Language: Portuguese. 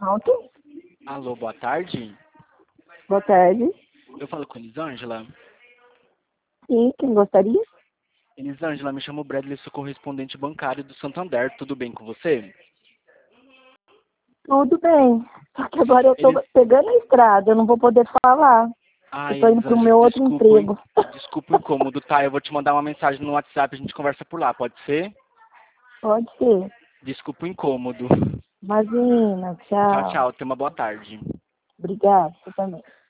Pronto. Alô, boa tarde. Boa tarde. Eu falo com Elisângela. Sim, quem gostaria? Elisângela, me chamo Bradley, sou correspondente bancário do Santander. Tudo bem com você? Tudo bem. Só que agora eu tô Eles... pegando a estrada, eu não vou poder falar. Eu tô indo pro Elisângela, meu outro emprego. desculpa o incômodo, tá? Eu vou te mandar uma mensagem no WhatsApp, a gente conversa por lá, pode ser? Pode ser. Desculpa o incômodo. Imagina, Tchau, tchau. tchau. Tenha uma boa tarde. Obrigada, você também.